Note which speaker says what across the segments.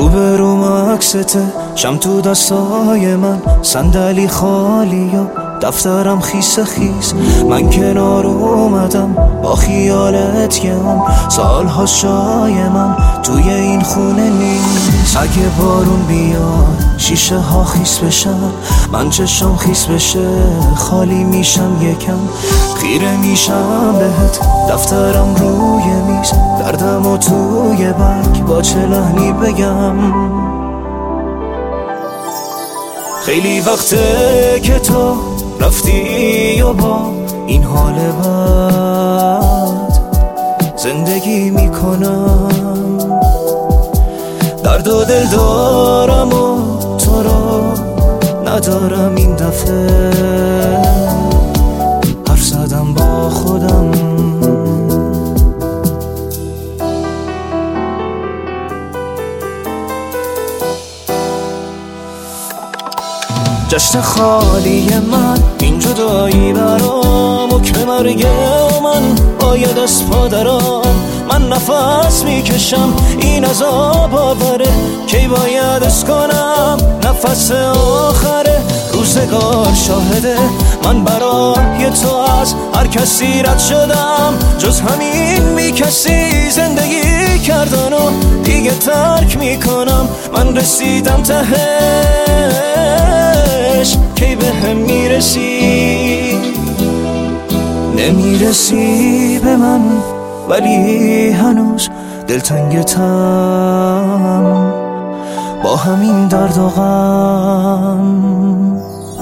Speaker 1: روبروم عکسته، شم تو دستای من، صندلی خالی و دفترم خیس خیس. من کنار اومدم با خیالت که هم سالها جای من توی این خونه نیست. اگه بارون بیاد شیشه ها خیس بشن، من چشم خیس بشه خالی میشم یکم، خیره میشم بهت دفترم روی میز، دردم و توی برگ با چه لحنی بگم. خیلی وقته که تو رفتی و با این حال بد زندگی میکنم، درد و دل دارم و تو رو ندارم. این دفعه حرف زدم با خودم، جشن خالی من این جدایی برام، حکم مرگ من باید از پادرام. من نفس میکشم این عذاب آوره، کی باید از کنم نفس آخره. روزگار شاهده من برای تو از هر کسی رد شدم، جز همین بی کسی زندگی کردن و دیگه ترک میکنم. من رسیدم تهش، کی به هم میرسی؟ نمیرسی به من ولی هنوز دلتنگتم با همین درد و غم.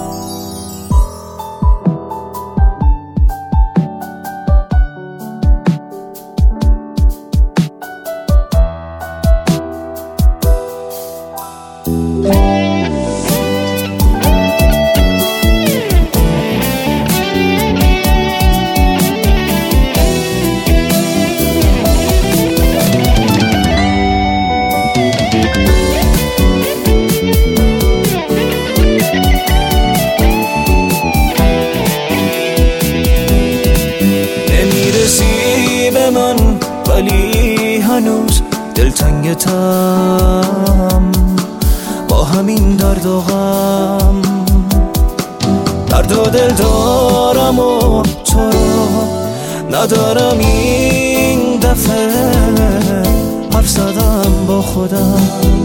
Speaker 1: من ولی هنوز دلتنگتم با همین درد و غم. درد و دل دارم و تو رو ندارم. این دفعه حرف زدم با خودم،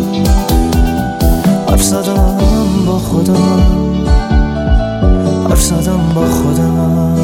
Speaker 1: حرف زدم با خودم، حرف زدم با خودم.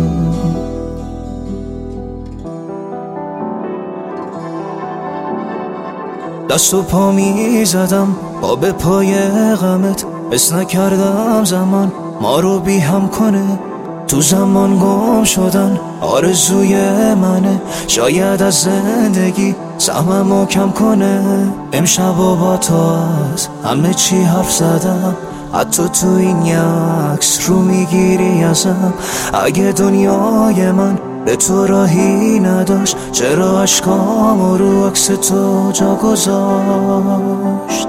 Speaker 1: دست و پا می زدم با به پای غمت، حس نکردم زمان ما رو بی هم کنه. تو زمان گم شدن آرزوی منه، شاید از زندگی سهممو کم کنه. امشب و با تو از همه چی حرف زدم، حتی تو این عکس رو میگیری ازم. اگه دنیای من به تو راهی نداشت، چرا عشقام رو عکس تو جا گذاشت؟